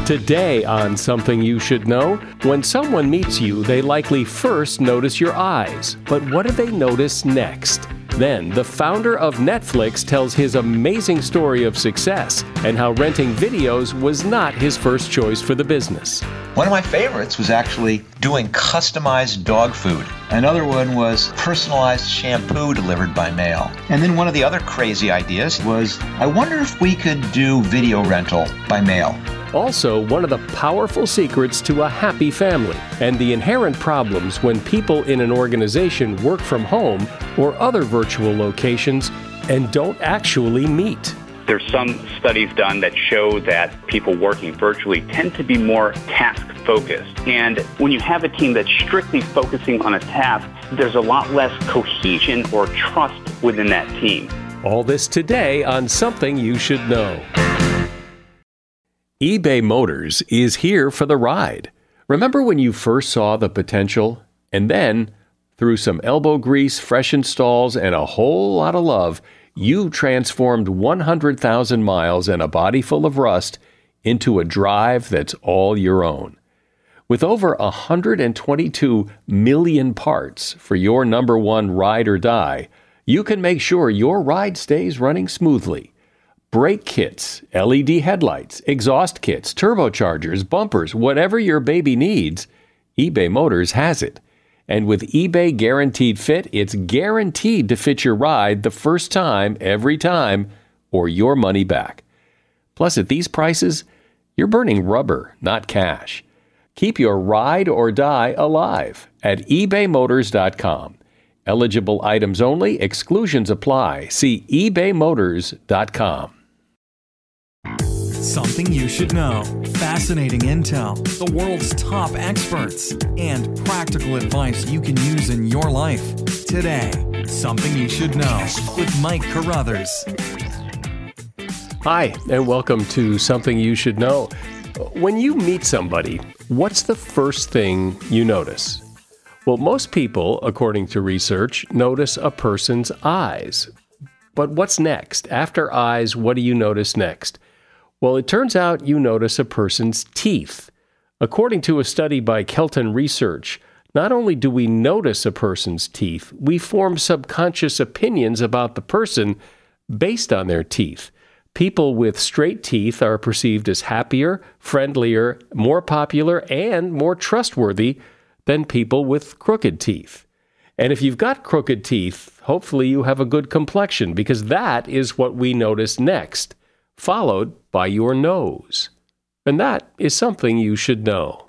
Today on Something You Should Know, when someone meets you, they likely first notice your eyes. But what do they notice next? Then, the founder of Netflix tells his amazing story of success and how renting videos was not his first choice for the business. One of my favorites was actually doing customized dog food. Another one was personalized shampoo delivered by mail. And then one of the other crazy ideas was, I wonder if we could do video rental by mail. Also, one of the powerful secrets to a happy family and the inherent problems when people in an organization work from home or other virtual locations and don't actually meet. There's some studies done that show that people working virtually tend to be more task-focused. And when you have a team that's strictly focusing on a task, there's a lot less cohesion or trust within that team. All this today on Something You Should Know. eBay Motors is here for the ride. Remember when you first saw the potential? And then, through some elbow grease, fresh installs, and a whole lot of love, you transformed 100,000 miles and a body full of rust into a drive that's all your own. With over 122 million parts for your number one ride or die, you can make sure your ride stays running smoothly. Brake kits, LED headlights, exhaust kits, turbochargers, bumpers, whatever your baby needs, eBay Motors has it. And with eBay Guaranteed Fit, it's guaranteed to fit your ride the first time, every time, or your money back. Plus, at these prices, you're burning rubber, not cash. Keep your ride or die alive at ebaymotors.com. Eligible items only, exclusions apply. See ebaymotors.com. Something you should know. Fascinating intel, the world's top experts, and practical advice you can use in your life. Today, Something You Should Know with Mike Carruthers. Hi, and welcome to Something You Should Know. When you meet somebody, what's the first thing you notice? Well, most people, according to research, notice a person's eyes. But what's next? After eyes, what do you notice next? Well, it turns out you notice a person's teeth. According to a study by Kelton Research, not only do we notice a person's teeth, we form subconscious opinions about the person based on their teeth. People with straight teeth are perceived as happier, friendlier, more popular, and more trustworthy than people with crooked teeth. And if you've got crooked teeth, hopefully you have a good complexion, because that is what we notice next, followed by your nose. And that is something you should know.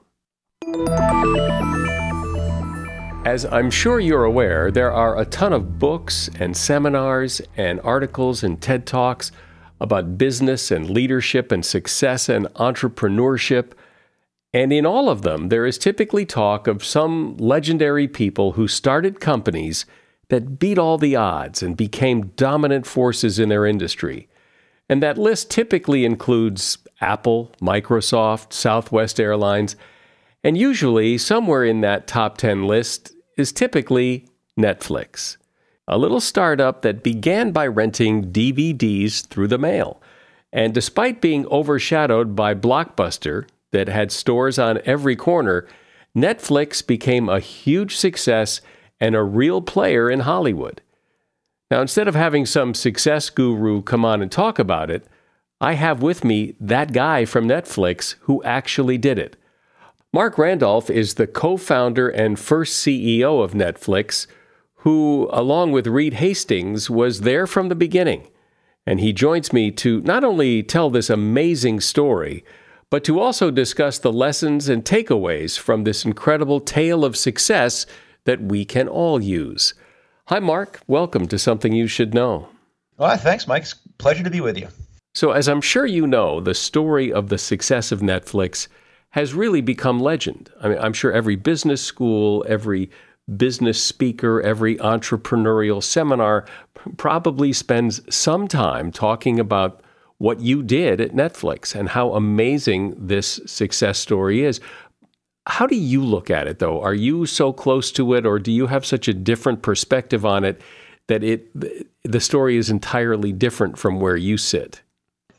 As I'm sure you're aware, there are a ton of books and seminars and articles and TED Talks about business and leadership and success and entrepreneurship. And in all of them, there is typically talk of some legendary people who started companies that beat all the odds and became dominant forces in their industry. And that list typically includes Apple, Microsoft, Southwest Airlines, and usually somewhere in that top 10 list is typically Netflix, a little startup that began by renting DVDs through the mail. And despite being overshadowed by Blockbuster, that had stores on every corner, Netflix became a huge success and a real player in Hollywood. Now, instead of having some success guru come on and talk about it, I have with me that guy from Netflix who actually did it. Marc Randolph is the co-founder and first CEO of Netflix, who, along with Reed Hastings, was there from the beginning. And he joins me to not only tell this amazing story, but to also discuss the lessons and takeaways from this incredible tale of success that we can all use. Hi, Marc. Welcome to Something You Should Know. Well, thanks, Mike. It's a pleasure to be with you. So, as I'm sure you know, the story of the success of Netflix has really become legend. I mean, I'm sure every business school, every business speaker, every entrepreneurial seminar probably spends some time talking about what you did at Netflix and how amazing this success story is. How do you look at it, though? Are you so close to it, or do you have such a different perspective on it that the story is entirely different from where you sit?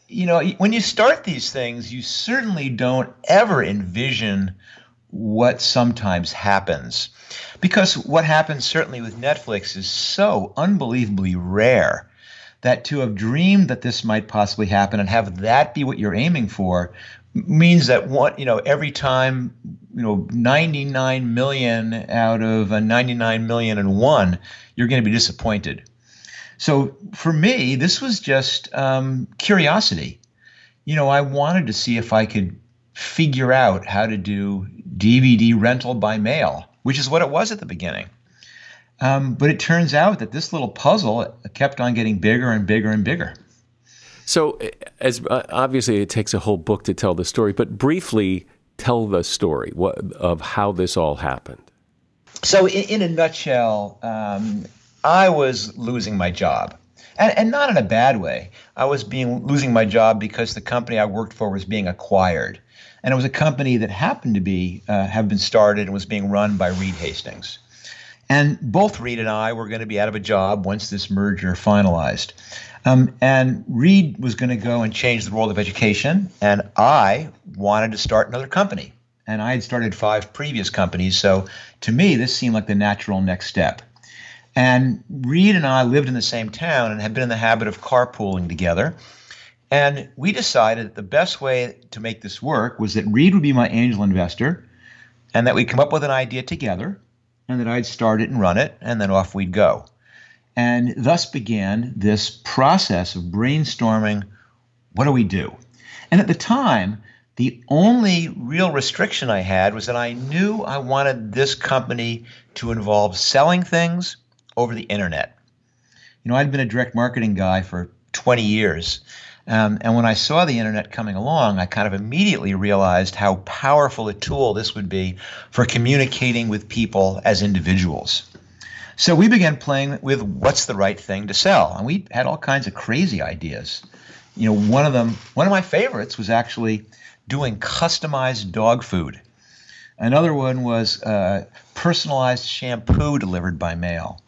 when you start these things, you certainly don't ever envision what sometimes happens. Because what happens certainly with Netflix is so unbelievably rare that to have dreamed that this might possibly happen and have that be what you're aiming for means that every time, 99 million out of a 99 million and one, you're going to be disappointed. So for me, this was just curiosity. I wanted to see if I could figure out how to do DVD rental by mail, which is what it was at the beginning. But it turns out that this little puzzle kept on getting bigger and bigger and bigger. So as obviously it takes a whole book to tell the story, but briefly tell the story of how this all happened. So in a nutshell, I was losing my job. And not in a bad way. I was losing my job because the company I worked for was being acquired. And it was a company that happened to have been started and was being run by Reed Hastings. And both Reed and I were going to be out of a job once this merger finalized. And Reed was going to go and change the world of education, and I wanted to start another company. And I had started 5 previous companies, so to me, this seemed like the natural next step. And Reed and I lived in the same town and had been in the habit of carpooling together. And we decided that the best way to make this work was that Reed would be my angel investor, and that we'd come up with an idea together, and that I'd start it and run it, and then off we'd go. And thus began this process of brainstorming, what do we do? And at the time, the only real restriction I had was that I knew I wanted this company to involve selling things over the internet. I'd been a direct marketing guy for 20 years. And when I saw the internet coming along, I kind of immediately realized how powerful a tool this would be for communicating with people as individuals. So we began playing with what's the right thing to sell. And we had all kinds of crazy ideas. One of my favorites was actually doing customized dog food. Another one was personalized shampoo delivered by mail.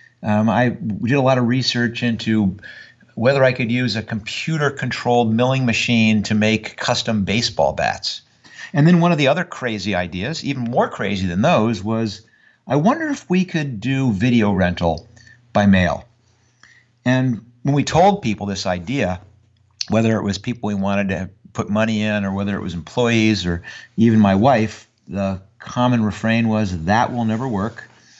We did a lot of research into whether I could use a computer-controlled milling machine to make custom baseball bats. And then one of the other crazy ideas, even more crazy than those, was I wonder if we could do video rental by mail. And when we told people this idea, whether it was people we wanted to put money in or whether it was employees or even my wife, the common refrain was, that will never work.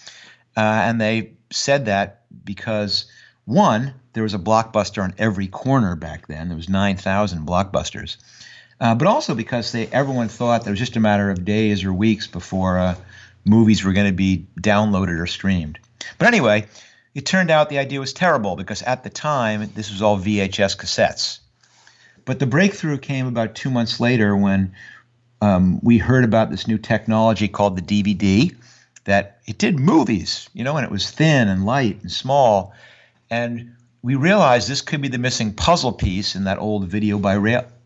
And they said that because, one, there was a Blockbuster on every corner back then. There was 9,000 Blockbusters. But also because everyone thought that it was just a matter of days or weeks before movies were going to be downloaded or streamed. But anyway, it turned out the idea was terrible because at the time, this was all VHS cassettes. But the breakthrough came about 2 months later when we heard about this new technology called the DVD, that it did movies, and it was thin and light and small. And we realized this could be the missing puzzle piece in that old video by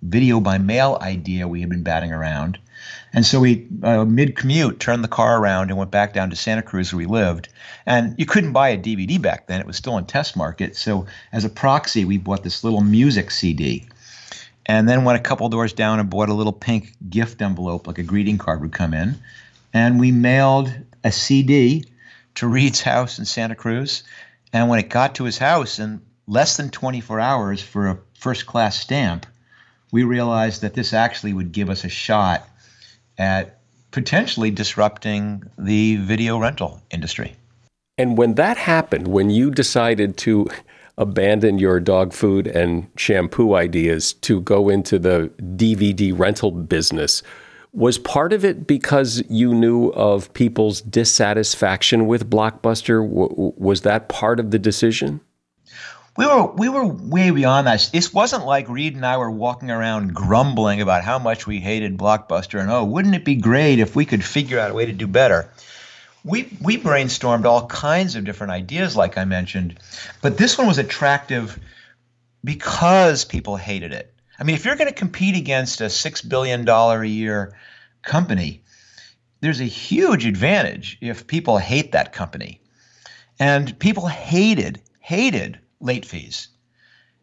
mail idea we had been batting around. And so we, mid-commute, turned the car around and went back down to Santa Cruz where we lived. And you couldn't buy a DVD back then. It was still in test market. So as a proxy, we bought this little music CD. And then went a couple doors down and bought a little pink gift envelope, like a greeting card would come in. And we mailed a CD to Reed's house in Santa Cruz. And when it got to his house in less than 24 hours for a first-class stamp, we realized that this actually would give us a shot at potentially disrupting the video rental industry. And when that happened, when you decided to abandon your dog food and shampoo ideas to go into the DVD rental business, was part of it because you knew of people's dissatisfaction with Blockbuster? Was that part of the decision? We were way beyond that. This wasn't like Reed and I were walking around grumbling about how much we hated Blockbuster and, wouldn't it be great if we could figure out a way to do better? We brainstormed all kinds of different ideas, like I mentioned, but this one was attractive because people hated it. I mean, if you're going to compete against a $6 billion a year company, there's a huge advantage if people hate that company. And people hated late fees.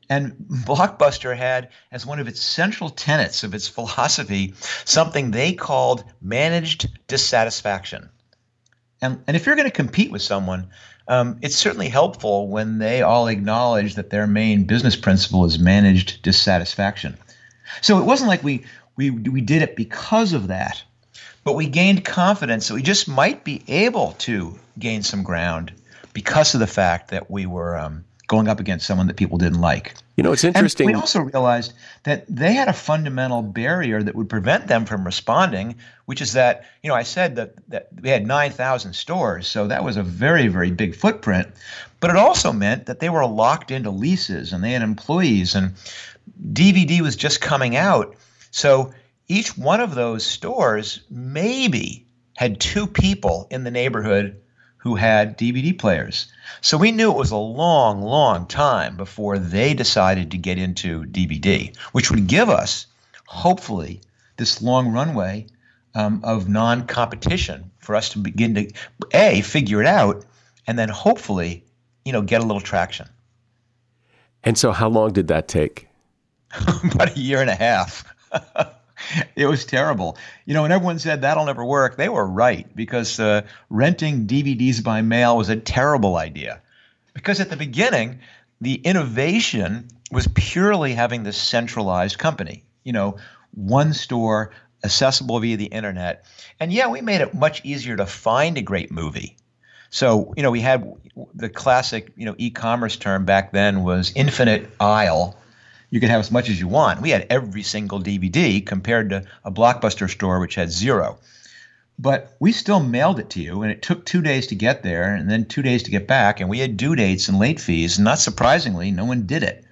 And Blockbuster had as one of its central tenets of its philosophy something they called managed dissatisfaction. And if you're going to compete with someone, it's certainly helpful when they all acknowledge that their main business principle is managed dissatisfaction. So it wasn't like we did it because of that, but we gained confidence that we just might be able to gain some ground because of the fact that we were going up against someone that people didn't like. You know, it's interesting. And we also realized that they had a fundamental barrier that would prevent them from responding, which is that, I said that we had 9,000 stores, so that was a very, very big footprint. But it also meant that they were locked into leases and they had employees, and DVD was just coming out. So each one of those stores maybe had 2 people in the neighborhood who had DVD players. So we knew it was a long, long time before they decided to get into DVD, which would give us, hopefully, this long runway of non-competition for us to begin to, A, figure it out, and then hopefully, get a little traction. And so how long did that take? About a year and a half. It was terrible. When everyone said that'll never work, they were right, because renting DVDs by mail was a terrible idea. Because at the beginning, the innovation was purely having this centralized company, one store, accessible via the internet. And yeah, we made it much easier to find a great movie. So, we had the classic, e-commerce term back then was infinite aisle. You could have as much as you want. We had every single DVD compared to a Blockbuster store, which had 0. But we still mailed it to you, and it took 2 days to get there and then 2 days to get back, and we had due dates and late fees, and not surprisingly, no one did it.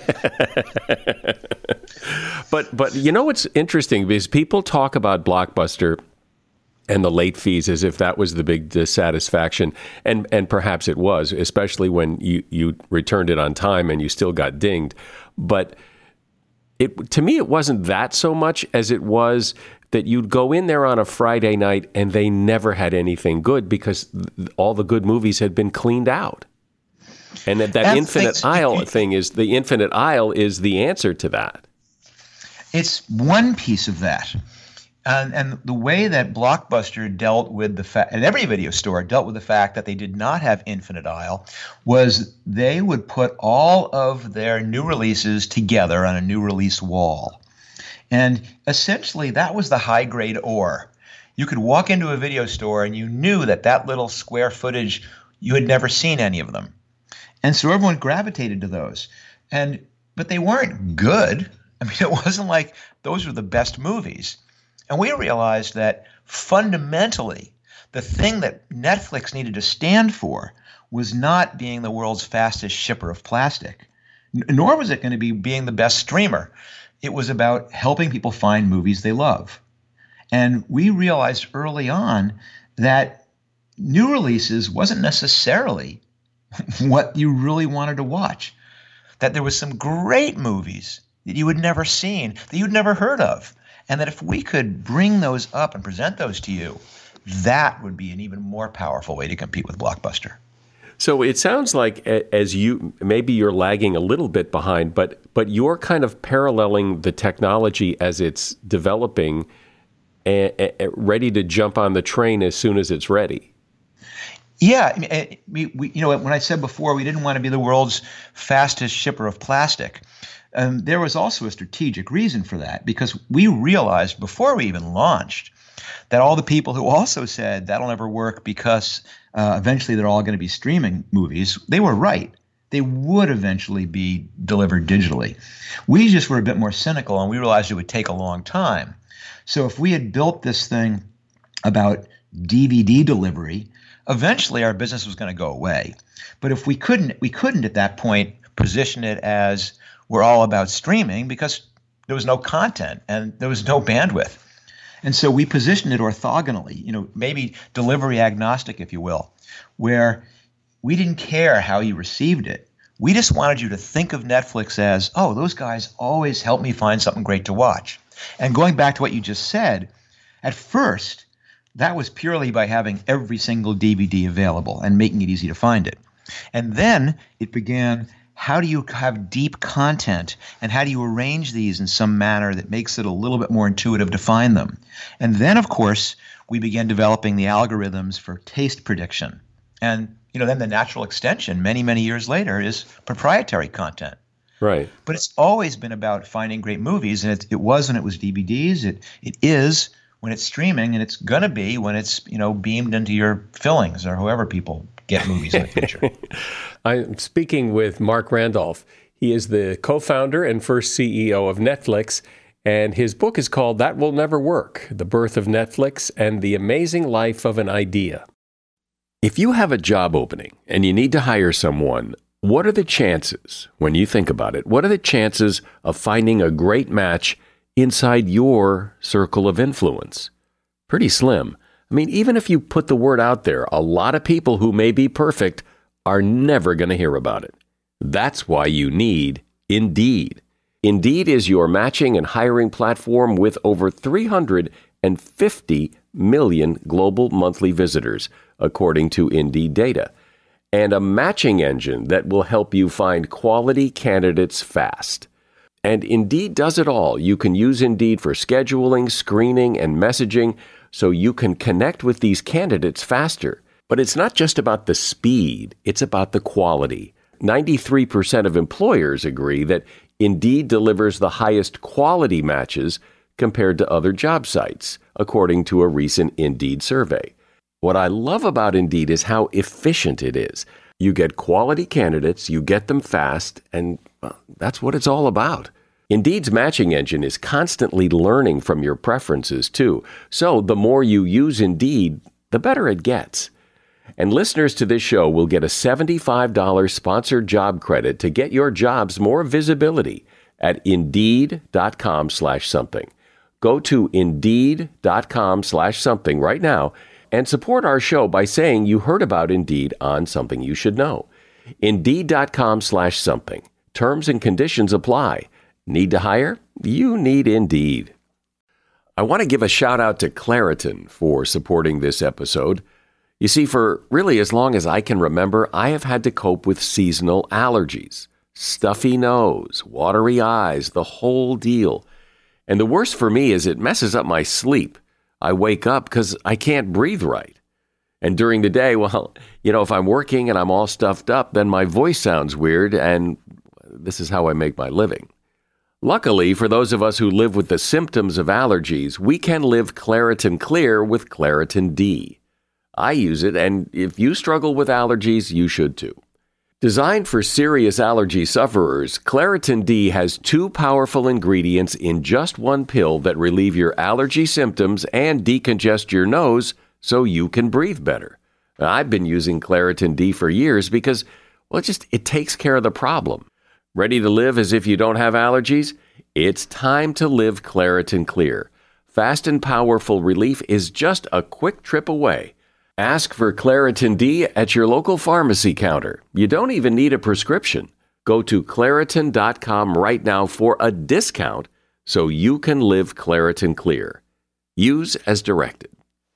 But what's interesting, because people talk about Blockbuster and the late fees as if that was the big dissatisfaction, and perhaps it was, especially when you returned it on time and you still got dinged. But to me, it wasn't that so much as it was that you'd go in there on a Friday night and they never had anything good because all the good movies had been cleaned out. And that infinite aisle thing is the infinite aisle is the answer to that. It's one piece of that. And the way that Blockbuster dealt with the fact, and every video store dealt with the fact that they did not have infinite aisle, was they would put all of their new releases together on a new release wall. And essentially, that was the high-grade ore. You could walk into a video store and you knew that little square footage, you had never seen any of them. And so everyone gravitated to those. But they weren't good. I mean, it wasn't like those were the best movies. And we realized that fundamentally, the thing that Netflix needed to stand for was not being the world's fastest shipper of plastic, nor was it going to be being the best streamer. It was about helping people find movies they love. And we realized early on that new releases wasn't necessarily what you really wanted to watch, that there was some great movies that you had never seen, that you'd never heard of. And that if we could bring those up and present those to you, that would be an even more powerful way to compete with Blockbuster. So it sounds like maybe you're lagging a little bit behind, but you're kind of paralleling the technology as it's developing, ready to jump on the train as soon as it's ready. Yeah, when I said before we didn't want to be the world's fastest shipper of plastic, there was also a strategic reason for that, because we realized before we even launched that all the people who also said that'll never work because eventually they're all going to be streaming movies, they were right. They would eventually be delivered digitally. We just were a bit more cynical, and we realized it would take a long time. So if we had built this thing about DVD delivery, eventually our business was going to go away. But if we couldn't at that point position it as we're all about streaming, because there was no content and there was no bandwidth. And so we positioned it orthogonally, maybe delivery agnostic, if you will, where we didn't care how you received it. We just wanted you to think of Netflix as, oh, those guys always help me find something great to watch. And going back to what you just said, at first, that was purely by having every single DVD available and making it easy to find it. And then it began how do you have deep content, and how do you arrange these in some manner that makes it a little bit more intuitive to find them? And then, of course, we began developing the algorithms for taste prediction. And then the natural extension many, many years later is proprietary content. Right. But it's always been about finding great movies, and it was when it was DVDs. It is when it's streaming, and it's going to be when it's beamed into your fillings or however people get movies in the future. I'm speaking with Marc Randolph. He is the co-founder and first CEO of Netflix, and his book is called That Will Never Work: The Birth of Netflix and the Amazing Life of an Idea. If you have a job opening and you need to hire someone, what are the chances, when you think about it, what are the chances of finding a great match inside your circle of influence? Pretty slim. I mean, even if you put the word out there, a lot of people who may be perfect are never going to hear about it. That's why you need Indeed. Indeed is your matching and hiring platform with over 350 million global monthly visitors, according to Indeed data, and a matching engine that will help you find quality candidates fast. And Indeed does it all. You can use Indeed for scheduling, screening, and messaging so you can connect with these candidates faster. But it's not just about the speed, it's about the quality. 93% of employers agree that Indeed delivers the highest quality matches compared to other job sites, according to a recent Indeed survey. What I love about Indeed is how efficient it is. You get quality candidates, you get them fast, and that's what it's all about. Indeed's matching engine is constantly learning from your preferences, too. So the more you use Indeed, the better it gets. And listeners to this show will get a $75 sponsored job credit to get your jobs more visibility at Indeed.com/something. Go to Indeed.com/something right now and support our show by saying you heard about Indeed on Something You Should Know. Indeed.com/something. Terms and conditions apply. Need to hire? You need Indeed. I want to give a shout out to Claritin for supporting this episode. You see, for really as long as I can remember, I have had to cope with seasonal allergies. Stuffy nose, watery eyes, the whole deal. And the worst for me is it messes up my sleep. I wake up because I can't breathe right. And during the day, well, if I'm working and I'm all stuffed up, then my voice sounds weird, and this is how I make my living. Luckily, for those of us who live with the symptoms of allergies, we can live Claritin Clear with Claritin D. I use it, and if you struggle with allergies, you should too. Designed for serious allergy sufferers, Claritin D has 2 powerful ingredients in just one pill that relieve your allergy symptoms and decongest your nose so you can breathe better. Now, I've been using Claritin D for years because, it takes care of the problem. Ready to live as if you don't have allergies? It's time to live Claritin Clear. Fast and powerful relief is just a quick trip away. Ask for Claritin D at your local pharmacy counter. You don't even need a prescription. Go to Claritin.com right now for a discount so you can live Claritin Clear. Use as directed.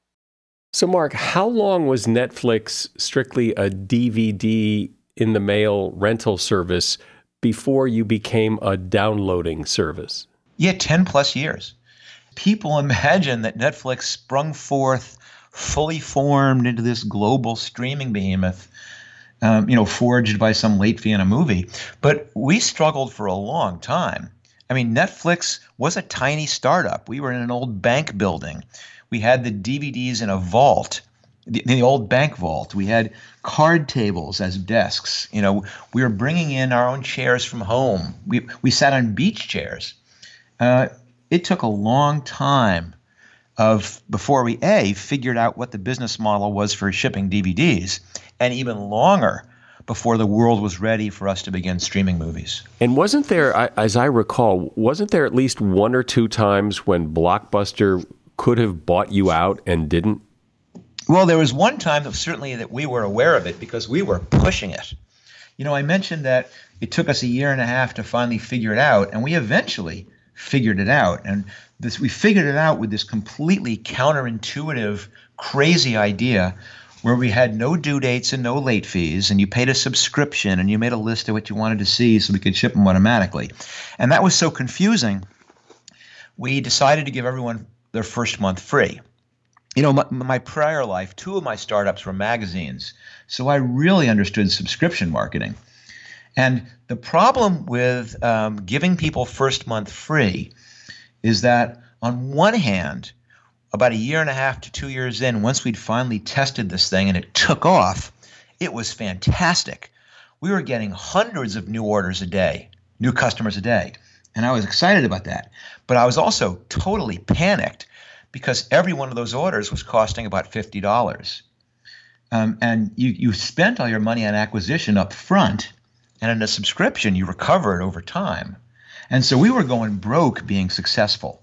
So, Marc, how long was Netflix strictly a DVD in the mail rental service before you became a downloading service? Yeah, 10 plus years. People imagine that Netflix sprung forth fully formed into this global streaming behemoth, forged by some late Vienna movie. But we struggled for a long time. I mean, Netflix was a tiny startup. We were in an old bank building. We had the DVDs in a vault, the old bank vault. We had card tables as desks. We were bringing in our own chairs from home. We sat on beach chairs. It took a long time before we figured out what the business model was for shipping DVDs, and even longer before the world was ready for us to begin streaming movies. And wasn't there, as I recall, at least 1 or 2 times when Blockbuster could have bought you out and didn't? Well, there was one time that we were aware of it because we were pushing it. I mentioned that it took us a year and a half to finally figure it out, and we eventually figured it out. And we figured it out with this completely counterintuitive, crazy idea where we had no due dates and no late fees, and you paid a subscription and you made a list of what you wanted to see so we could ship them automatically. And that was so confusing, we decided to give everyone their first month free. You know, my prior life, 2 of my startups were magazines, so I really understood subscription marketing. And the problem with giving people first month free is that on one hand, about 1.5 to 2 years in, once we'd finally tested this thing and it took off, it was fantastic. We were getting hundreds of new orders a day, new customers a day. And I was excited about that. But I was also totally panicked because every one of those orders was costing about $50. And you spent all your money on acquisition up front, and in a subscription, you recover it over time. And so we were going broke being successful.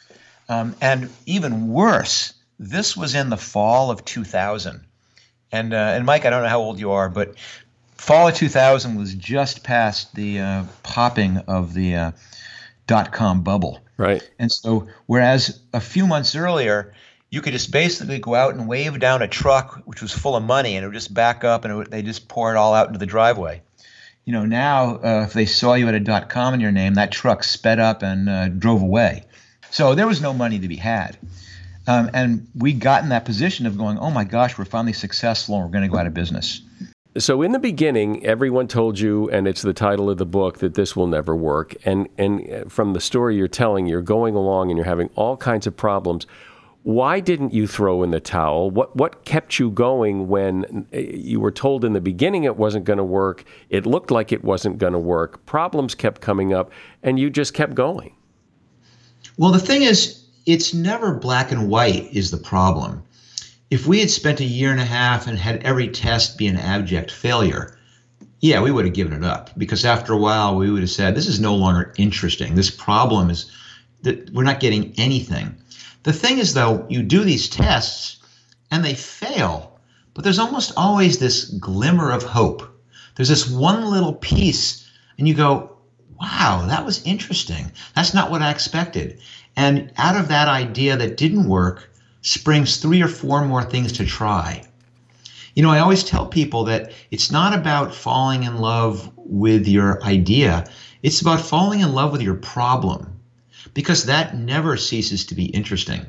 And even worse, this was in the fall of 2000. And Mike, I don't know how old you are, but fall of 2000 was just past the popping of the dot-com bubble. Right. And so whereas a few months earlier, you could just basically go out and wave down a truck which was full of money, and it would just back up, and they just pour it all out into the driveway. You know, now if they saw you at a .com in your name, that truck sped up and drove away. So there was no money to be had. And we got in that position of going, oh my gosh, we're finally successful and we're going to go out of business. So in the beginning, everyone told you, and it's the title of the book, that this will never work. And from the story you're telling, you're going along and you're having all kinds of problems. Why didn't you throw in the towel? What kept you going when you were told in the beginning it wasn't going to work? It looked like it wasn't going to work. Problems kept coming up, and you just kept going. Well, the thing is, it's never black and white is the problem. If we had spent 1.5 years and had every test be an abject failure, yeah, we would have given it up, because after a while we would have said, this is no longer interesting. This problem is that we're not getting anything. The thing is, though, you do these tests and they fail, but there's almost always this glimmer of hope. There's this one little piece and you go, wow, that was interesting. That's not what I expected. And out of that idea that didn't work springs 3 or 4 more things to try. You know, I always tell people that it's not about falling in love with your idea. It's about falling in love with your problem, because that never ceases to be interesting.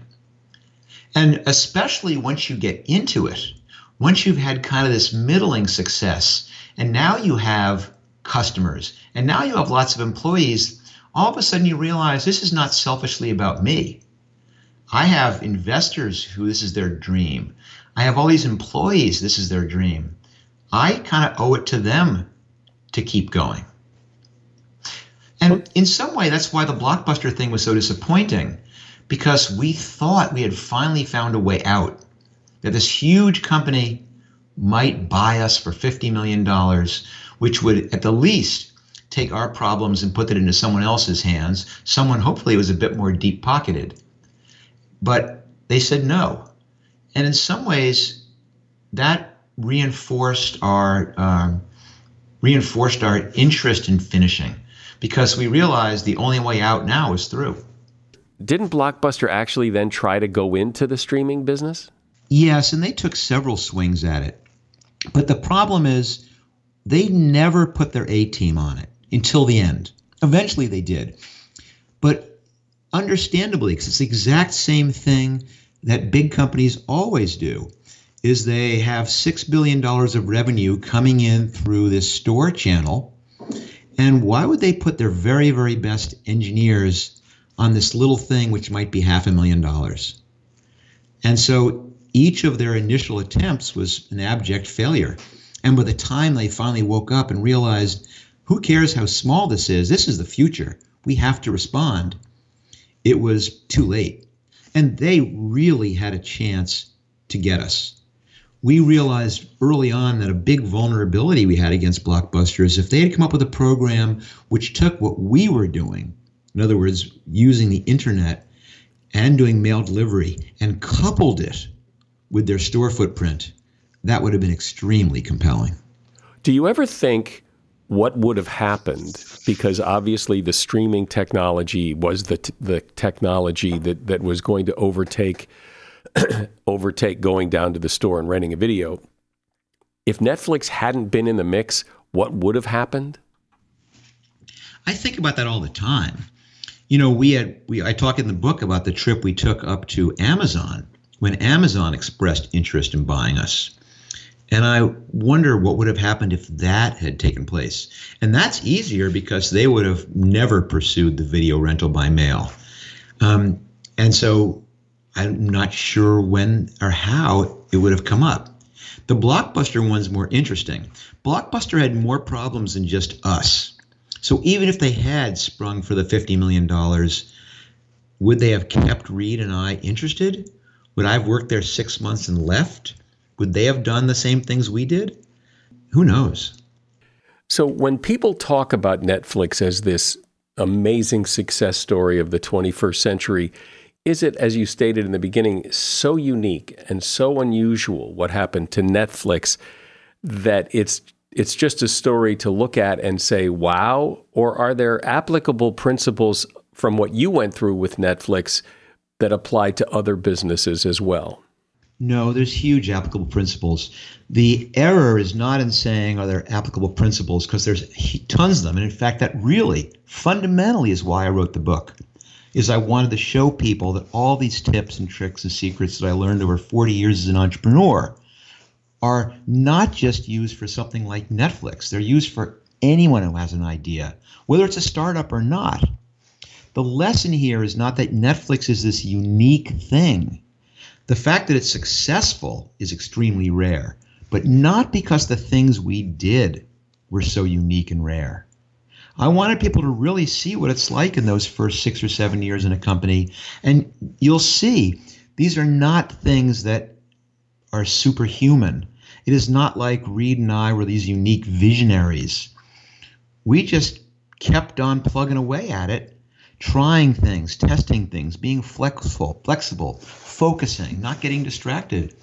And especially once you get into it, once you've had kind of this middling success, and now you have customers, and now you have lots of employees, all of a sudden you realize this is not selfishly about me. I have investors who this is their dream. I have all these employees, this is their dream. I kind of owe it to them to keep going. And in some way, that's why the Blockbuster thing was so disappointing, because we thought we had finally found a way out, that this huge company might buy us for $50 million, which would at the least take our problems and put it into someone else's hands, someone hopefully was a bit more deep-pocketed. But they said no. And in some ways, that reinforced our interest in finishing, because we realized the only way out now is through. Didn't Blockbuster actually then try to go into the streaming business? Yes, and they took several swings at it. But the problem is they never put their A-team on it until the end. Eventually they did. But understandably, because it's the exact same thing that big companies always do, is they have $6 billion of revenue coming in through this store channel. And why would they put their very, very best engineers on this little thing which might be $500,000? And so each of their initial attempts was an abject failure. And by the time they finally woke up and realized, who cares how small this is the future, we have to respond, it was too late. And they really had a chance to get us. We realized early on that a big vulnerability we had against Blockbuster is if they had come up with a program which took what we were doing, in other words, using the internet and doing mail delivery, and coupled it with their store footprint, that would have been extremely compelling. Do you ever think what would have happened? Because obviously the streaming technology was the technology that was going to overtake overtake going down to the store and renting a video. If Netflix hadn't been in the mix, what would have happened? I think about that all the time. I talk in the book about the trip we took up to Amazon when Amazon expressed interest in buying us. And I wonder what would have happened if that had taken place. And that's easier because they would have never pursued the video rental by mail. And so I'm not sure when or how it would have come up. The Blockbuster one's more interesting. Blockbuster had more problems than just us. So even if they had sprung for the $50 million, would they have kept Reed and I interested? Would I have worked there 6 months and left? Would they have done the same things we did? Who knows? So when people talk about Netflix as this amazing success story of the 21st century, is it, as you stated in the beginning, so unique and so unusual what happened to Netflix that it's just a story to look at and say, wow? Or are there applicable principles from what you went through with Netflix that apply to other businesses as well? No, there's huge applicable principles. The error is not in saying are there applicable principles, because there's tons of them. And in fact, that really fundamentally is why I wrote the book, is I wanted to show people that all these tips and tricks and secrets that I learned over 40 years as an entrepreneur are not just used for something like Netflix. They're used for anyone who has an idea, whether it's a startup or not. The lesson here is not that Netflix is this unique thing. The fact that it's successful is extremely rare, but not because the things we did were so unique and rare. I wanted people to really see what it's like in those first 6 or 7 years in a company, and you'll see these are not things that are superhuman. It is not like Reed and I were these unique visionaries. We just kept on plugging away at it, trying things, testing things, being flexible, focusing, not getting distracted.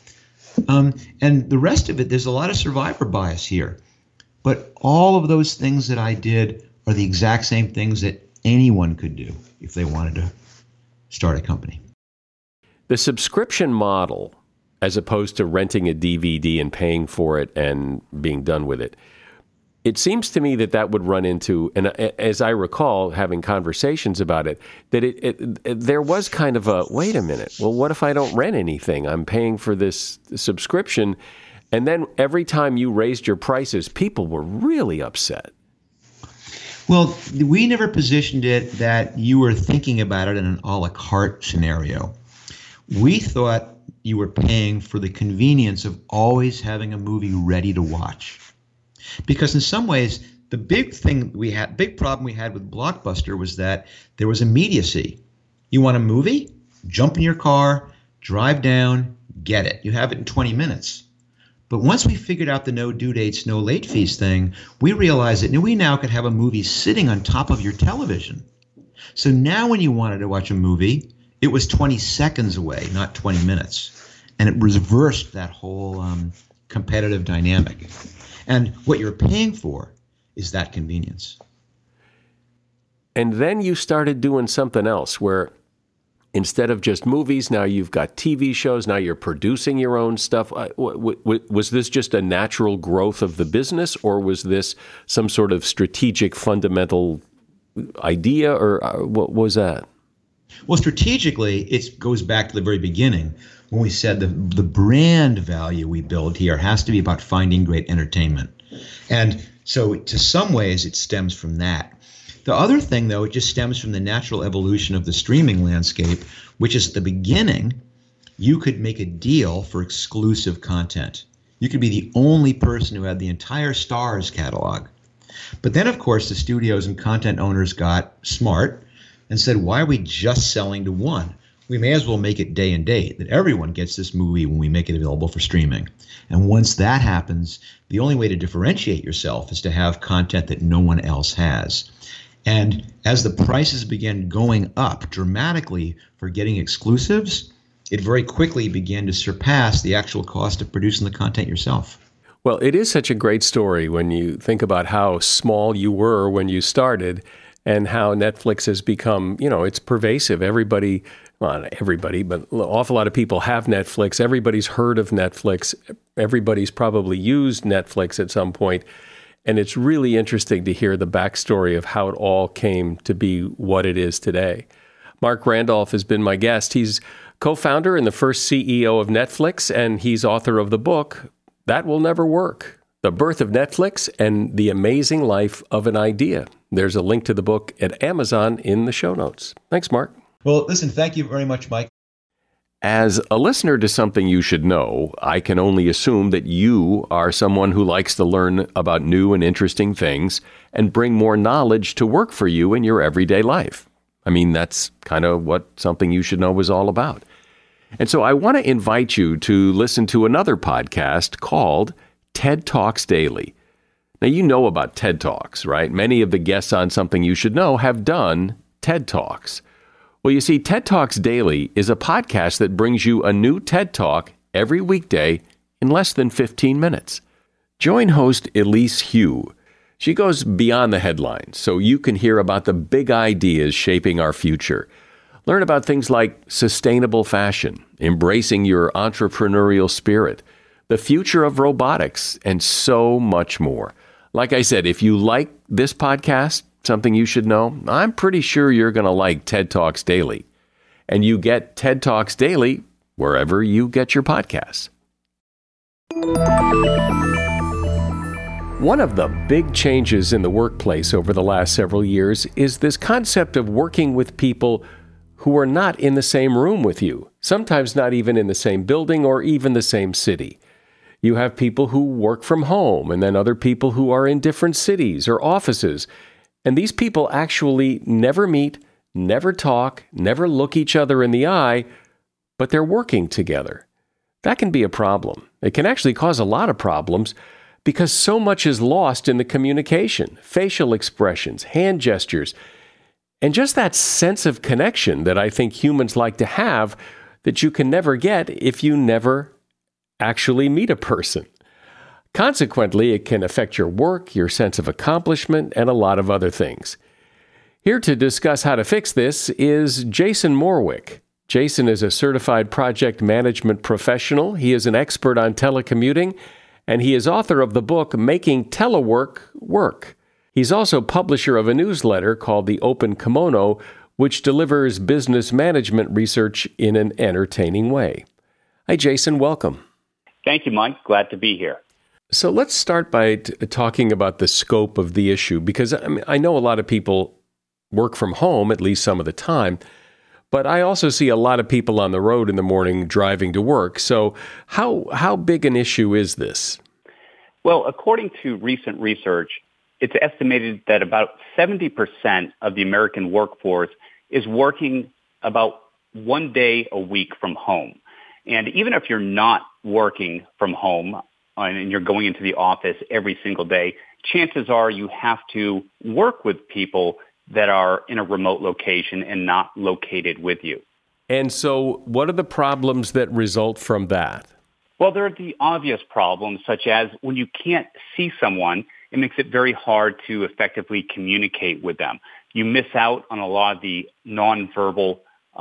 And the rest of it, there's a lot of survivor bias here. But all of those things that I did are the exact same things that anyone could do if they wanted to start a company. The subscription model, as opposed to renting a DVD and paying for it and being done with it, it seems to me that would run into, and as I recall having conversations about it, that there was kind of a, wait a minute, well, what if I don't rent anything? I'm paying for this subscription. And then every time you raised your prices, people were really upset. Well, we never positioned it that you were thinking about it in an a la carte scenario. We thought you were paying for the convenience of always having a movie ready to watch. Because in some ways, the big problem we had with Blockbuster was that there was immediacy. You want a movie? Jump in your car, drive down, get it. You have it in 20 minutes. But once we figured out the no due dates, no late fees thing, we realized that we now could have a movie sitting on top of your television. So now when you wanted to watch a movie, it was 20 seconds away, not 20 minutes. And it reversed that whole competitive dynamic. And what you're paying for is that convenience. And then you started doing something else where instead of just movies, now you've got TV shows, now you're producing your own stuff. Was this just a natural growth of the business, or was this some sort of strategic fundamental idea, or what was that? Well, strategically, it goes back to the very beginning when we said the brand value we build here has to be about finding great entertainment. And so to some ways, it stems from that. The other thing, though, it just stems from the natural evolution of the streaming landscape, which is at the beginning, you could make a deal for exclusive content. You could be the only person who had the entire Starz catalog. But then, of course, the studios and content owners got smart and said, why are we just selling to one? We may as well make it day and date, that everyone gets this movie when we make it available for streaming. And once that happens, the only way to differentiate yourself is to have content that no one else has. And as the prices began going up dramatically for getting exclusives, it very quickly began to surpass the actual cost of producing the content yourself. Well, it is such a great story when you think about how small you were when you started and how Netflix has become, it's pervasive. Everybody well, not everybody, but an awful lot of people have Netflix. Everybody's heard of Netflix. Everybody's probably used Netflix at some point. And it's really interesting to hear the backstory of how it all came to be what it is today. Marc Randolph has been my guest. He's co-founder and the first CEO of Netflix, and he's author of the book, That Will Never Work: The Birth of Netflix and the Amazing Life of an Idea. There's a link to the book at Amazon in the show notes. Thanks, Marc. Well, listen, thank you very much, Mike. As a listener to Something You Should Know, I can only assume that you are someone who likes to learn about new and interesting things and bring more knowledge to work for you in your everyday life. I mean, that's kind of what Something You Should Know is all about. And so I want to invite you to listen to another podcast called TED Talks Daily. Now, you know about TED Talks, right? Many of the guests on Something You Should Know have done TED Talks. Well, you see, TED Talks Daily is a podcast that brings you a new TED Talk every weekday in less than 15 minutes. Join host Elise Hu. She goes beyond the headlines, so you can hear about the big ideas shaping our future. Learn about things like sustainable fashion, embracing your entrepreneurial spirit, the future of robotics, and so much more. Like I said, if you like this podcast, Something You Should Know, I'm pretty sure you're going to like TED Talks Daily. And you get TED Talks Daily wherever you get your podcasts. One of the big changes in the workplace over the last several years is this concept of working with people who are not in the same room with you, sometimes not even in the same building or even the same city. You have people who work from home and then other people who are in different cities or offices. And these people actually never meet, never talk, never look each other in the eye, but they're working together. That can be a problem. It can actually cause a lot of problems because so much is lost in the communication, facial expressions, hand gestures, and just that sense of connection that I think humans like to have that you can never get if you never actually meet a person. Consequently, it can affect your work, your sense of accomplishment, and a lot of other things. Here to discuss how to fix this is Jason Morwick. Jason is a certified project management professional. He is an expert on telecommuting, and he is author of the book Making Telework Work. He's also publisher of a newsletter called The Open Kimono, which delivers business management research in an entertaining way. Hi, Jason. Welcome. Thank you, Mike. Glad to be here. So let's start by talking about the scope of the issue, because I know a lot of people work from home, at least some of the time, but I also see a lot of people on the road in the morning driving to work. So how big an issue is this? Well, according to recent research, it's estimated that about 70% of the American workforce is working about 1 day a week from home. And even if you're not working from home and you're going into the office every single day, chances are you have to work with people that are in a remote location and not located with you. And so what are the problems that result from that? Well, there are the obvious problems, such as when you can't see someone, it makes it very hard to effectively communicate with them. You miss out on a lot of the nonverbal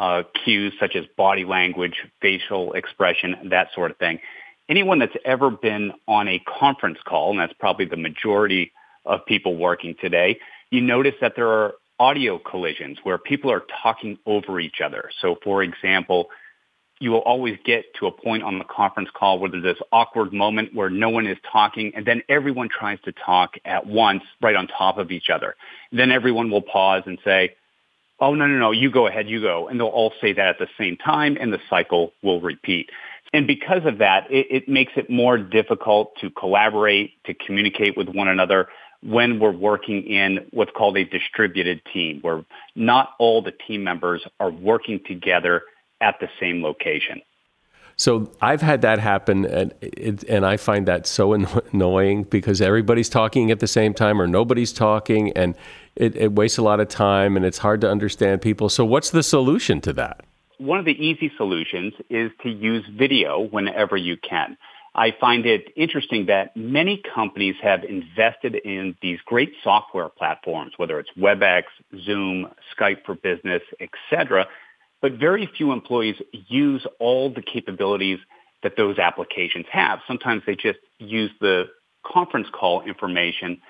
cues, such as body language, facial expression, that sort of thing. Anyone that's ever been on a conference call, and that's probably the majority of people working today, you notice that there are audio collisions where people are talking over each other. So, for example, you will always get to a point on the conference call where there's this awkward moment where no one is talking, and then everyone tries to talk at once right on top of each other. Then everyone will pause and say, oh, no, you go ahead, you go. And they'll all say that at the same time, and the cycle will repeat. And because of that, it makes it more difficult to collaborate, to communicate with one another when we're working in what's called a distributed team, where not all the team members are working together at the same location. So I've had that happen, and I find that so annoying because everybody's talking at the same time or nobody's talking, and it wastes a lot of time, and it's hard to understand people. So what's the solution to that? One of the easy solutions is to use video whenever you can. I find it interesting that many companies have invested in these great software platforms, whether it's WebEx, Zoom, Skype for Business, etc., but very few employees use all the capabilities that those applications have. Sometimes they just use the conference call information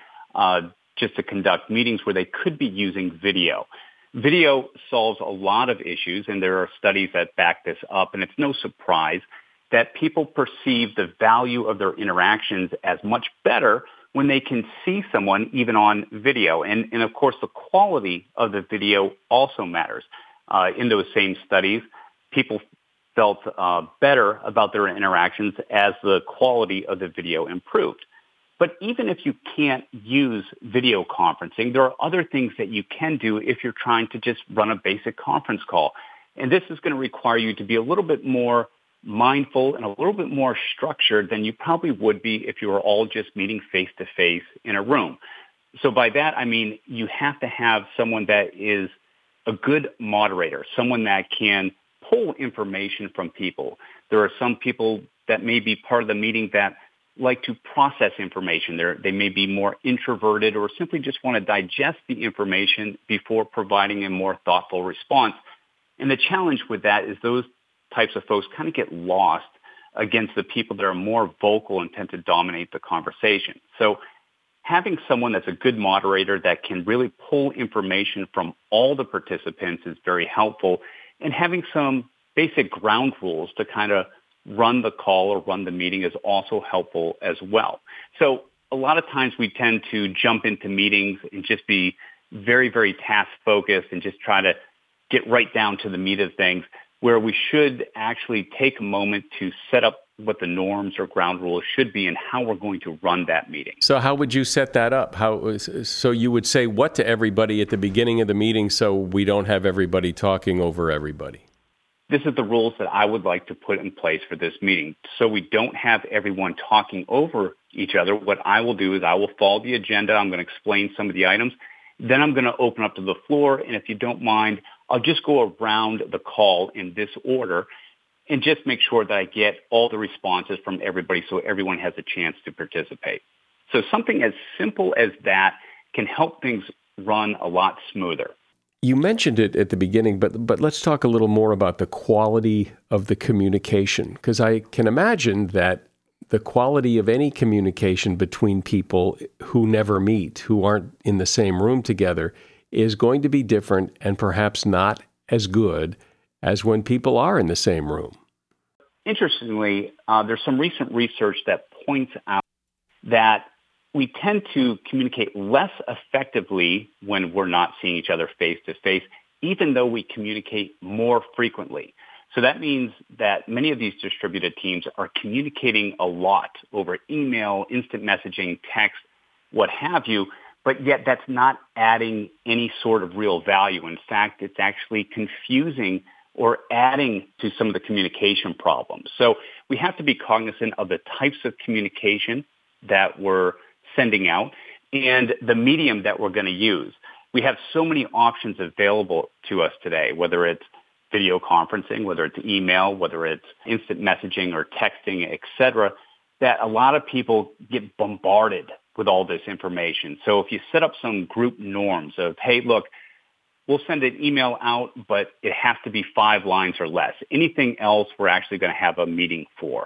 just to conduct meetings where they could be using video. Video solves a lot of issues, and there are studies that back this up, and it's no surprise that people perceive the value of their interactions as much better when they can see someone even on video. And of course, the quality of the video also matters. In those same studies, people felt better about their interactions as the quality of the video improved. But even if you can't use video conferencing, there are other things that you can do if you're trying to just run a basic conference call. And this is going to require you to be a little bit more mindful and a little bit more structured than you probably would be if you were all just meeting face-to-face in a room. So by that, I mean you have to have someone that is a good moderator, someone that can pull information from people. There are some people that may be part of the meeting that like to process information. They may be more introverted or simply just want to digest the information before providing a more thoughtful response. And the challenge with that is those types of folks kind of get lost against the people that are more vocal and tend to dominate the conversation. So having someone that's a good moderator that can really pull information from all the participants is very helpful, and having some basic ground rules to kind of run the call or run the meeting is also helpful as well. So a lot of times we tend to jump into meetings and just be very, very task focused and just try to get right down to the meat of things, where we should actually take a moment to set up what the norms or ground rules should be and how we're going to run that meeting. So how would you set that up? So you would say what to everybody at the beginning of the meeting so we don't have everybody talking over everybody? This is the rules that I would like to put in place for this meeting. So we don't have everyone talking over each other. What I will do is I will follow the agenda. I'm going to explain some of the items. Then I'm going to open up to the floor. And if you don't mind, I'll just go around the call in this order and just make sure that I get all the responses from everybody so everyone has a chance to participate. So something as simple as that can help things run a lot smoother. You mentioned it at the beginning, but let's talk a little more about the quality of the communication, because I can imagine that the quality of any communication between people who never meet, who aren't in the same room together, is going to be different and perhaps not as good as when people are in the same room. Interestingly, there's some recent research that points out that we tend to communicate less effectively when we're not seeing each other face to face, even though we communicate more frequently. So that means that many of these distributed teams are communicating a lot over email, instant messaging, text, what have you, but yet that's not adding any sort of real value. In fact, it's actually confusing or adding to some of the communication problems. So we have to be cognizant of the types of communication that we're sending out and the medium that we're going to use. We have so many options available to us today, whether it's video conferencing, whether it's email, whether it's instant messaging or texting, et cetera, that a lot of people get bombarded with all this information. So if you set up some group norms of, hey, look, we'll send an email out, but it has to be 5 lines or less. Anything else, we're actually going to have a meeting for.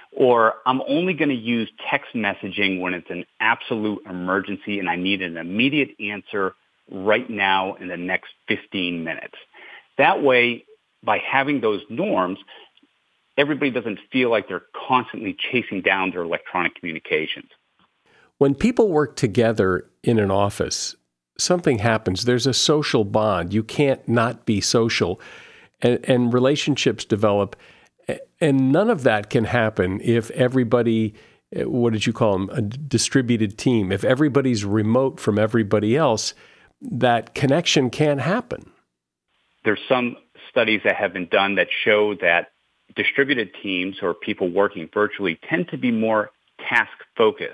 Or I'm only going to use text messaging when it's an absolute emergency and I need an immediate answer right now in the next 15 minutes. That way, by having those norms, everybody doesn't feel like they're constantly chasing down their electronic communications. When people work together in an office, something happens. There's a social bond. You can't not be social, and relationships develop. And none of that can happen if everybody, what did you call them, a distributed team. If everybody's remote from everybody else, that connection can't happen. There's some studies that have been done that show that distributed teams or people working virtually tend to be more task-focused.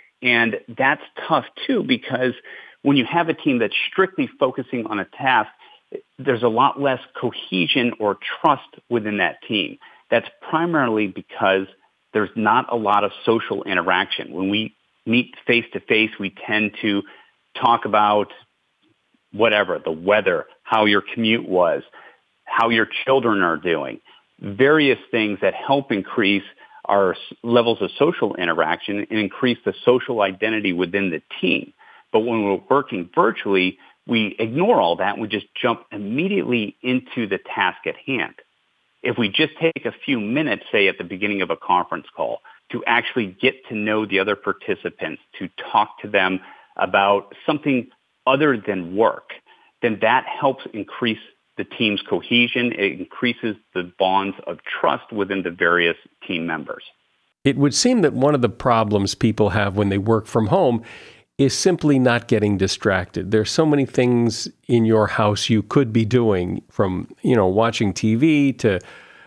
And that's tough, too, because when you have a team that's strictly focusing on a task, there's a lot less cohesion or trust within that team. That's primarily because there's not a lot of social interaction. When we meet face-to-face, we tend to talk about whatever, the weather, how your commute was, how your children are doing, various things that help increase our levels of social interaction and increase the social identity within the team. But when we're working virtually, we ignore all that and we just jump immediately into the task at hand. If we just take a few minutes, say at the beginning of a conference call, to actually get to know the other participants, to talk to them about something other than work, then that helps increase the team's cohesion. It increases the bonds of trust within the various team members. It would seem that one of the problems people have when they work from home is simply not getting distracted. There's so many things in your house you could be doing, from, watching TV to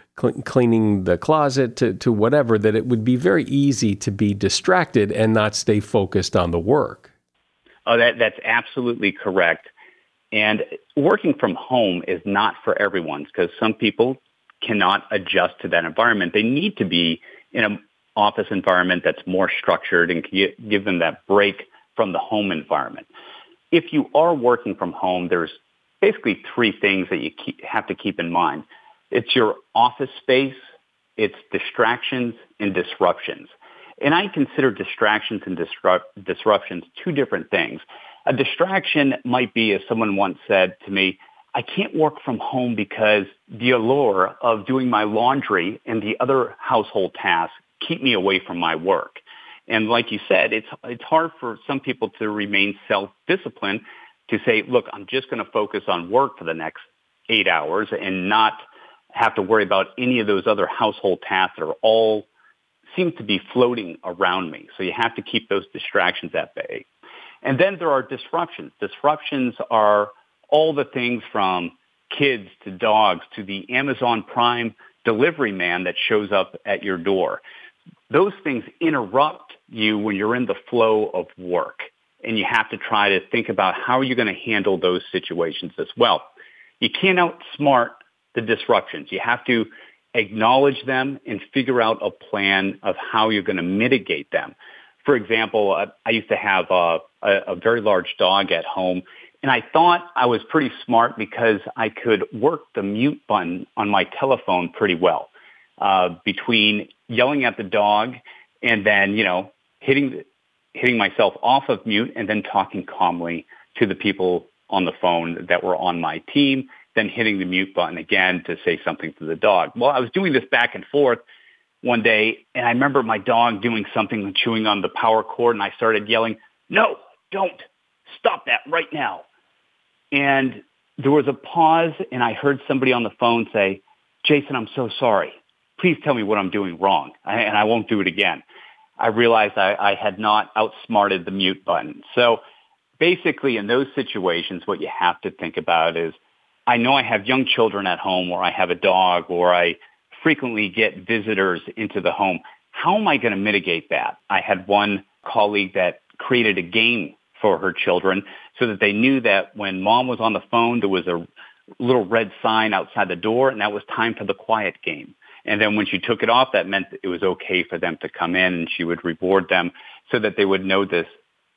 cleaning the closet to whatever, that it would be very easy to be distracted and not stay focused on the work. Oh, that's absolutely correct. And working from home is not for everyone, because some people cannot adjust to that environment. They need to be in an office environment that's more structured and give them that break from the home environment. If you are working from home, there's basically three things that you have to keep in mind. It's your office space, it's distractions, and disruptions. And I consider distractions and disruptions two different things. A distraction might be, as someone once said to me, I can't work from home because the allure of doing my laundry and the other household tasks keep me away from my work. And like you said, it's hard for some people to remain self-disciplined to say, look, I'm just going to focus on work for the next 8 hours and not have to worry about any of those other household tasks that are all seem to be floating around me. So you have to keep those distractions at bay. And then there are disruptions. Disruptions are all the things from kids to dogs to the Amazon Prime delivery man that shows up at your door. Those things interrupt you when you're in the flow of work. And you have to try to think about how you're going to handle those situations as well. You can't outsmart the disruptions. You have to acknowledge them and figure out a plan of how you're going to mitigate them. For example, I used to have a very large dog at home, and I thought I was pretty smart because I could work the mute button on my telephone pretty well, between yelling at the dog and then, hitting myself off of mute and then talking calmly to the people on the phone that were on my team, then hitting the mute button again to say something to the dog. Well, I was doing this back and forth one day, and I remember my dog doing something, chewing on the power cord, and I started yelling, "No, don't. Stop that right now." And there was a pause, and I heard somebody on the phone say, "Jason, I'm so sorry. Please tell me what I'm doing wrong, and I won't do it again." I realized I had not outsmarted the mute button. So basically, in those situations, what you have to think about is, I know I have young children at home, or I have a dog, or I frequently get visitors into the home. How am I going to mitigate that? I had one colleague that created a game for her children so that they knew that when mom was on the phone, there was a little red sign outside the door, and that was time for the quiet game. And then when she took it off, that meant it was okay for them to come in, and she would reward them so that they would know this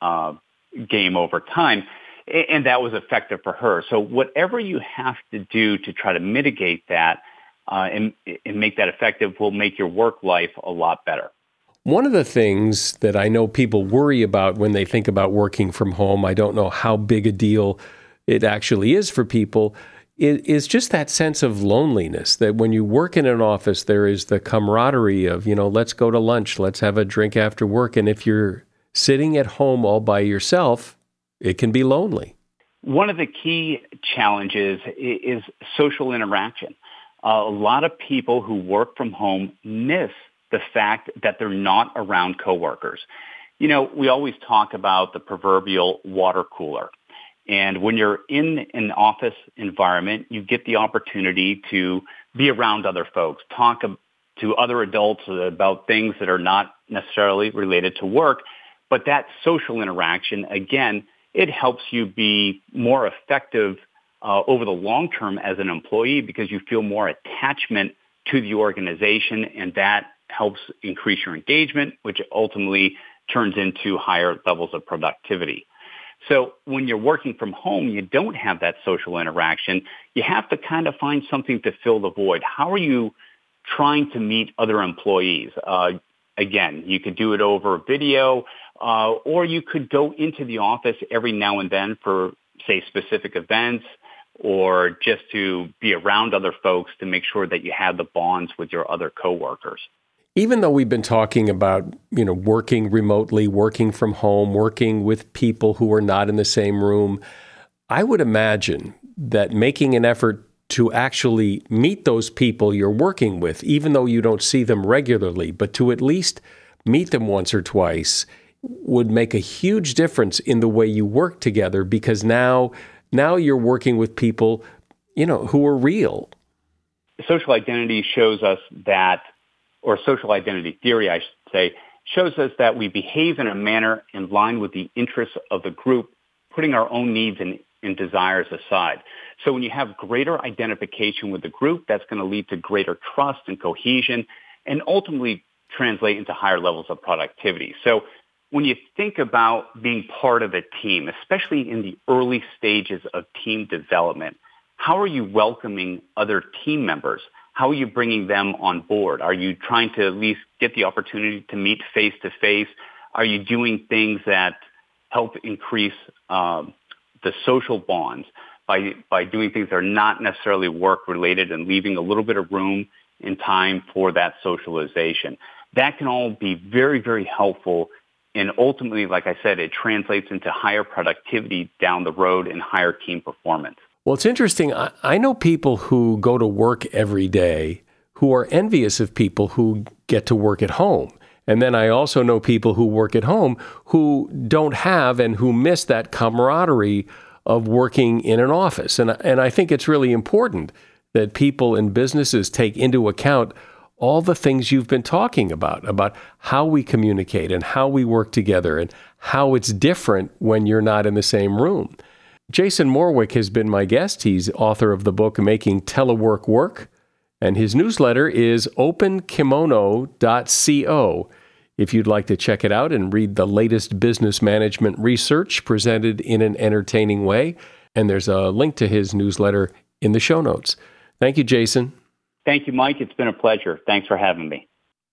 game over time. And that was effective for her. So whatever you have to do to try to mitigate that and make that effective will make your work life a lot better. One of the things that I know people worry about when they think about working from home, I don't know how big a deal it actually is for people, is just that sense of loneliness, that when you work in an office, there is the camaraderie of, let's go to lunch, let's have a drink after work. And if you're sitting at home all by yourself, it can be lonely. One of the key challenges is social interaction. A lot of people who work from home miss the fact that they're not around coworkers. We always talk about the proverbial water cooler. And when you're in an office environment, you get the opportunity to be around other folks, talk to other adults about things that are not necessarily related to work. But that social interaction, again, it helps you be more effective over the long term as an employee because you feel more attachment to the organization, and that helps increase your engagement, which ultimately turns into higher levels of productivity. So when you're working from home, you don't have that social interaction. You have to kind of find something to fill the void. How are you trying to meet other employees? Again, you could do it over video, or you could go into the office every now and then for, say, specific events, or just to be around other folks to make sure that you have the bonds with your other coworkers. Even though we've been talking about, working remotely, working from home, working with people who are not in the same room, I would imagine that making an effort to actually meet those people you're working with, even though you don't see them regularly, but to at least meet them once or twice, would make a huge difference in the way you work together, because now you're working with people, who are real. Social identity shows us that, or social identity theory, I should say, shows us that we behave in a manner in line with the interests of the group, putting our own needs and desires aside. So when you have greater identification with the group, that's going to lead to greater trust and cohesion, and ultimately translate into higher levels of productivity. So when you think about being part of a team, especially in the early stages of team development, how are you welcoming other team members? How are you bringing them on board? Are you trying to at least get the opportunity to meet face to face? Are you doing things that help increase the social bonds by doing things that are not necessarily work related and leaving a little bit of room and time for that socialization? That can all be very, very helpful. And ultimately, like I said, it translates into higher productivity down the road and higher team performance. Well, it's interesting. I know people who go to work every day who are envious of people who get to work at home. And then I also know people who work at home who don't have and who miss that camaraderie of working in an office. And I think it's really important that people in businesses take into account all the things you've been talking about how we communicate and how we work together and how it's different when you're not in the same room. Jason Morwick has been my guest. He's author of the book Making Telework Work, and his newsletter is openkimono.co. If you'd like to check it out and read the latest business management research presented in an entertaining way, and there's a link to his newsletter in the show notes. Thank you, Jason. Thank you, Mike. It's been a pleasure. Thanks for having me.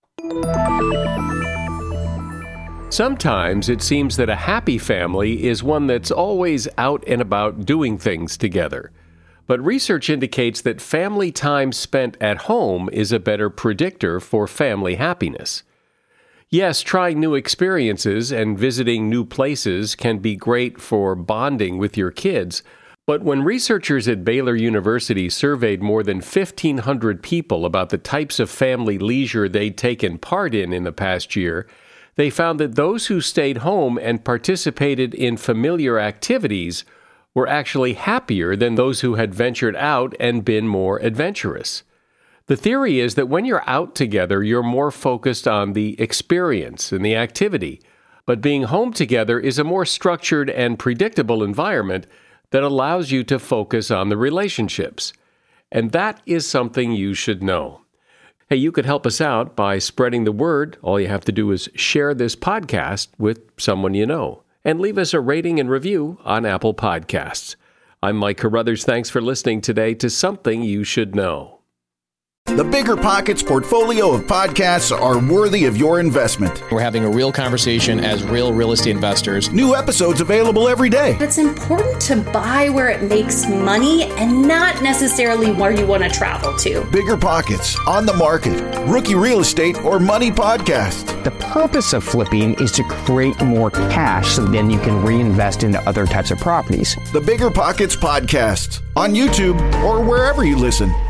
Sometimes it seems that a happy family is one that's always out and about doing things together. But research indicates that family time spent at home is a better predictor for family happiness. Yes, trying new experiences and visiting new places can be great for bonding with your kids, but when researchers at Baylor University surveyed more than 1,500 people about the types of family leisure they'd taken part in the past year, they found that those who stayed home and participated in familiar activities were actually happier than those who had ventured out and been more adventurous. The theory is that when you're out together, you're more focused on the experience and the activity, but being home together is a more structured and predictable environment that allows you to focus on the relationships. And that is something you should know. Hey, you could help us out by spreading the word. All you have to do is share this podcast with someone you know and leave us a rating and review on Apple Podcasts. I'm Mike Carruthers. Thanks for listening today to Something You Should Know. The Bigger Pockets portfolio of podcasts are worthy of your investment. We're having a real conversation as real estate investors. New episodes available every day. It's important to buy where it makes money and not necessarily where you want to travel to. Bigger Pockets, On the Market, Rookie Real Estate, or Money Podcast. The purpose of flipping is to create more cash so then you can reinvest into other types of properties. The Bigger Pockets Podcast on YouTube or wherever you listen.